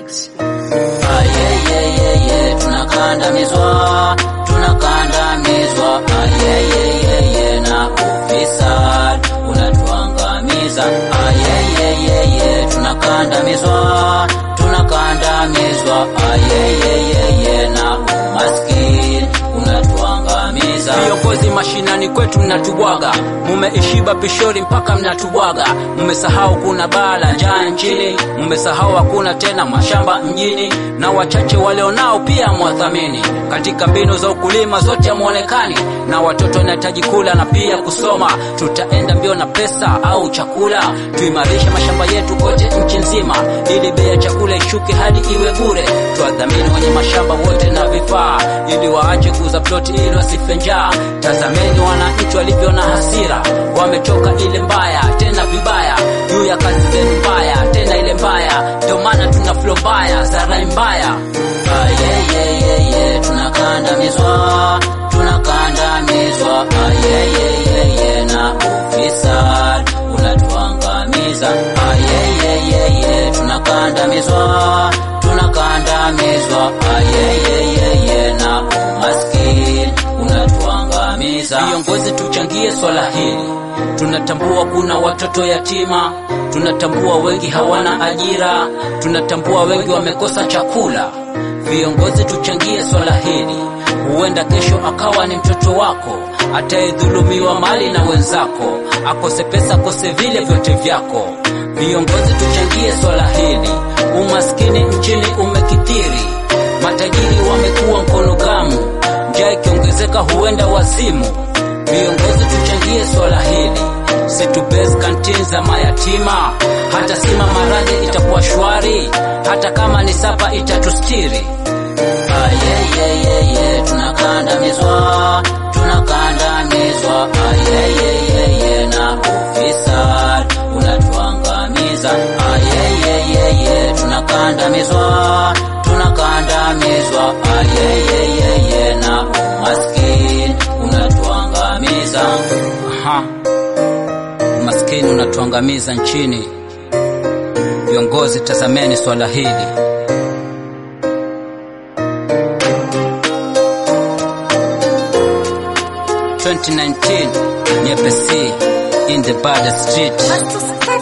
mix. Tunakandamizwa, tunakandamizwa, na ufisadi unatuangamiza. Tunakandamizwa, tunakandamizwa, na umaskini unatuangamiza. Viongozi mashinani kwetu mnatubwaga, mumeishiba pishori mpaka mnatubwaga. Mmesahau kuna bala njaa nchini, mmesahau hakuna tena mashamba mjini, na wachache walionao pia mwathamini. Katika mbinu za ukulima zote hamuonekani, na watoto wanahitaji kula na pia kusoma. Tutaenda mbio na pesa au chakula? Tuimarishe mashamba yetu kote nchi nzima, ili bei ya chakula ishuke hadi iwe bure. Tuwadhamini wenye mashamba wote na vifaa, ili waache kuuza ploti ili wasife njaa. Tazameni wananchi walivyo na hasira, wamechoka ile mbaya tena vibaya, juu ya kazi zenu mbaya tena ile mbaya. Ndio maana tuna flow mbaya za rai mbaya. Tunakandamizwa, tunakandamizwa, na ufisadi unatuangamiza. Tunakandamizwa, tunakandamizwa, na umaskini unatuangamiza. Viongozi tuchangie swala hili. Tunatambua kuna watoto yatima, tunatambua wengi hawana ajira, tunatambua wengi wamekosa chakula. Viongozi tuchangie swala hili. Huenda kesho akawa ni mtoto wako atayedhulumiwa mali na wenzako, akose pesa, akose vile vyote vyako. Viongozi tuchangie swala hili. Umaskini nchini umekithiri, matajiri wamekuwa mkono gamu, njaa ikiongezeka huenda wazimu. Viongozi tuchangie swala hili. Situbase kantin za mayatima, hata sima maradhi itakuwa shwari, hata kama ni sapa itatustiri. Tunakandamizwa, tunakandamizwa, na ufisadi unatuangamiza. Tunakandamizwa, tunakandamizwa, na umaskini unatuangamiza. Umaskini unatuangamiza nchini. Viongozi tazameni swala hili. 2019 Nyepesi in the bad street.